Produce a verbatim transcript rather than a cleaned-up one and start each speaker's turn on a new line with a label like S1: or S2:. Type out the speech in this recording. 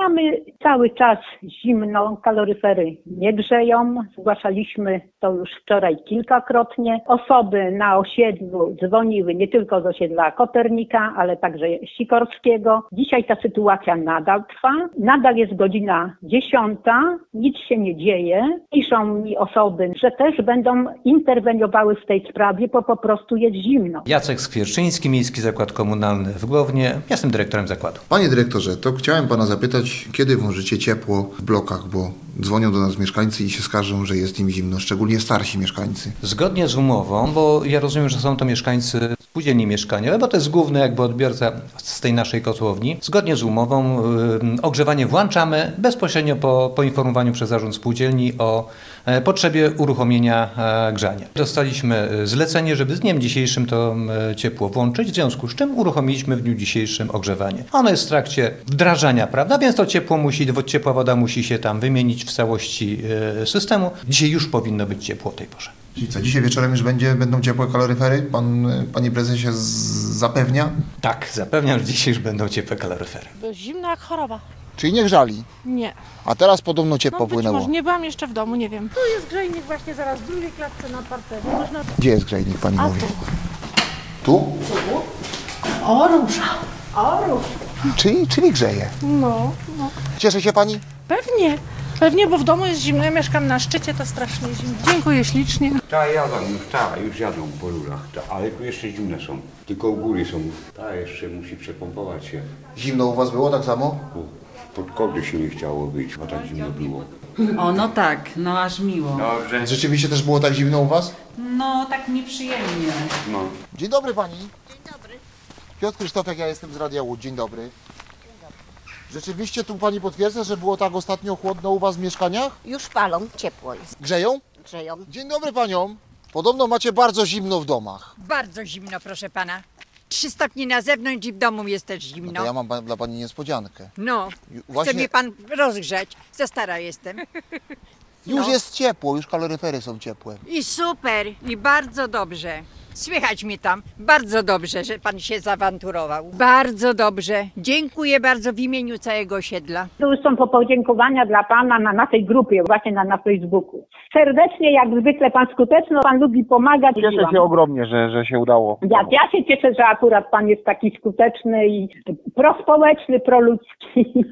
S1: Mamy cały czas zimno, kaloryfery nie grzeją. Zgłaszaliśmy to już wczoraj kilkakrotnie. Osoby na osiedlu dzwoniły nie tylko z osiedla Kopernika, ale także Sikorskiego. Dzisiaj ta sytuacja nadal trwa. Nadal jest godzina dziesiąta, nic się nie dzieje. Piszą mi osoby, że też będą interweniowały w tej sprawie, bo po prostu jest zimno.
S2: Jacek Skwierczyński, Miejski Zakład Komunalny w Głownie. Jestem dyrektorem zakładu.
S3: Panie dyrektorze, to chciałem pana zapytać, kiedy włączycie ciepło w blokach, bo dzwonią do nas mieszkańcy i się skarżą, że jest im zimno, szczególnie starsi mieszkańcy.
S2: Zgodnie z umową, bo ja rozumiem, że są to mieszkańcy spółdzielni mieszkaniowej, bo to jest główny jakby odbiorca z tej naszej kotłowni. Zgodnie z umową yy, ogrzewanie włączamy bezpośrednio po poinformowaniu przez zarząd spółdzielni o e, potrzebie uruchomienia e, grzania. Dostaliśmy zlecenie, żeby z dniem dzisiejszym to e, ciepło włączyć, w związku z czym uruchomiliśmy w dniu dzisiejszym ogrzewanie. Ono jest w trakcie wdrażania, prawda, więc to ciepło musi, ciepła woda musi się tam wymienić w całości e, systemu. Dzisiaj już powinno być ciepło o tej porze.
S3: Czyli co, dzisiaj wieczorem już będzie, będą ciepłe kaloryfery? Pan, panie prezesie, z, zapewnia?
S2: Tak, zapewniam, że dzisiaj już będą ciepłe kaloryfery.
S4: Zimna jak choroba.
S3: Czyli nie grzali?
S4: Nie.
S3: A teraz podobno ciepło
S4: No być
S3: płynęło.
S4: może, nie byłam jeszcze w domu, nie wiem. Tu jest grzejnik właśnie zaraz w drugiej klatce na parterze. Można...
S3: Gdzie jest grzejnik, pani
S4: A
S3: mówi?
S4: tu.
S3: Tu?
S4: O, róża. O, róża.
S3: Czyli, czyli grzeje.
S4: No, no.
S3: Cieszy się pani?
S4: Pewnie. Pewnie, bo w domu jest zimno. Ja mieszkam na szczycie, to strasznie zimno. Dziękuję ślicznie.
S5: Ta jadą już, ta, już jadą po rurach, ta, ale tu jeszcze zimne są. Tylko u góry są. Ta jeszcze musi przepompować się.
S3: Zimno u was było tak samo?
S5: Pod kody się nie chciało być, bo tak zimno było.
S6: O, no tak, no aż miło.
S5: Dobrze.
S3: Rzeczywiście też było tak zimno u was?
S6: No, tak nieprzyjemnie.
S5: No.
S3: Dzień dobry pani. Dzień dobry. Piotr Krzysztofiak, ja jestem z Radia Łódź. Dzień dobry. Rzeczywiście tu pani potwierdza, że było tak ostatnio chłodno u was w mieszkaniach?
S7: Już palą, ciepło jest,
S3: Grzeją?
S7: grzeją.
S3: Dzień dobry paniom. Podobno macie bardzo zimno w domach.
S8: Bardzo zimno, proszę pana. Trzy stopnie na zewnątrz i w domu jest też
S3: No
S8: zimno.
S3: to ja mam pa- dla pani niespodziankę.
S8: No,
S3: Ju-
S8: chce
S3: Właśnie
S8: mnie pan rozgrzać. Za stara jestem.
S3: już
S8: no.
S3: jest ciepło, już kaloryfery są ciepłe.
S8: I super, i bardzo dobrze. Słychać mnie tam. Bardzo dobrze, że pan się zaawanturował. Bardzo dobrze. Dziękuję bardzo w imieniu całego osiedla.
S1: Tu są po podziękowania dla pana na naszej grupie, właśnie na, na Facebooku. Serdecznie, jak zwykle pan skuteczny, pan lubi pomagać.
S9: Cieszę się ogromnie, że, że się udało.
S1: Ja, ja się cieszę, że akurat pan jest taki skuteczny i prospołeczny, proludzki.